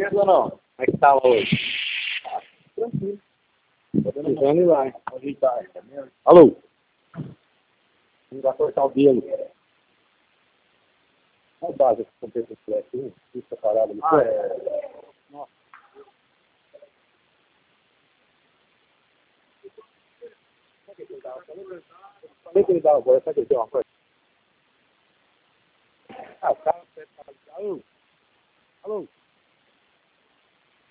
Beleza ou não? Como é que tá hoje? Ah, tranquilo. Podendo ir lá, hein? Ajeitar. Alô? Vamos lá cortar o dedo. Olha a base que comprei com o flash, hein? Isso parado ali. Nossa. Sabe que ele dá agora? Sabe que ele tem uma coisa? Ah, o cara... Alô? Alô?